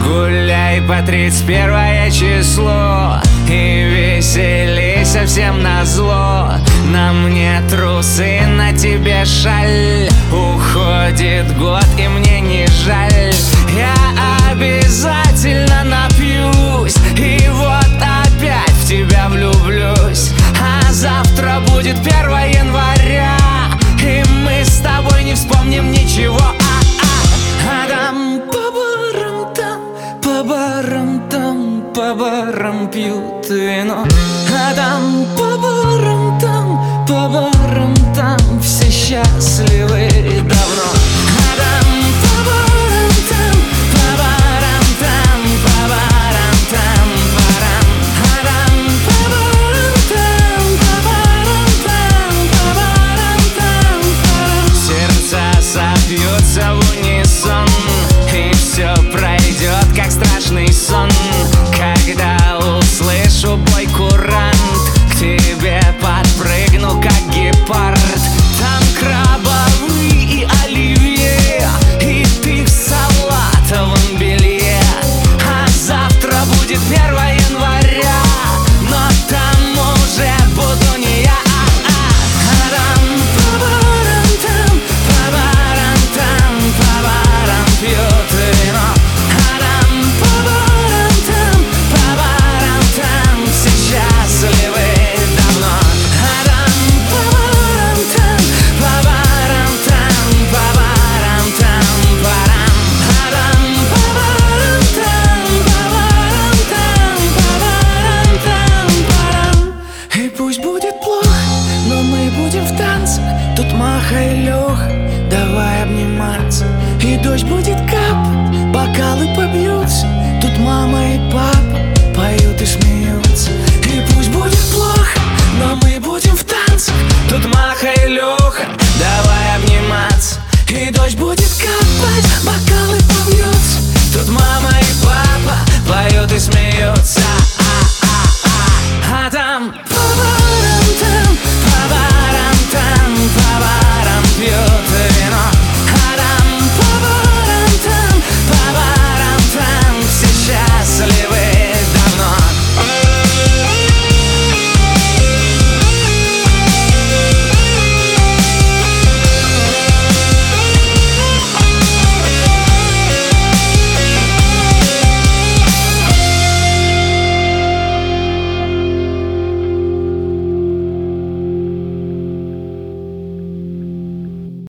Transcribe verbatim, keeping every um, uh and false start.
Гуляй по тридцать первое число и веселей совсем назло. На мне трусы, на тебе шаль. Уходит год и мне не жаль. Я обязательно напьюсь и вот опять в тебя влюблюсь. А завтра будет первое января, и мы с тобой не вспомним ничего. А там по барам там, по барам там, по барам пьют вино. А там по барам там, по барам там все счастливы давно. А там по барам там, по барам там, по барам там, барам. А там по барам там, по барам там, по барам там, барам. Сердца собьются в унисон, и все пройдет, как страшный сон. Когда услышу бой курант, к тебе подпрыгну, как гепард. Там крабовые и оливье, и ты в салатовом белье. А завтра будет первое января, но там уже буду не я. А там по барам там, по барам там, по барам пьют вино. А там по барам там, по барам там все счастливы давно. А там по барам там, по барам там, по барам там, барам. А там по барам там, по барам там, по барам там, барам. И пусть будет плохо, но мы будем в танце. Тут Маха и Леха, давай обниматься. И дождь будет капать, бокалы побьются. Тут мама и папа поют и смеются. И пусть будет плохо, но мы будем в танцах. Тут Маха и Леха, давай обниматься. И дождь будет капать, бокалы побьются. Тут мама и папа поют и смеются.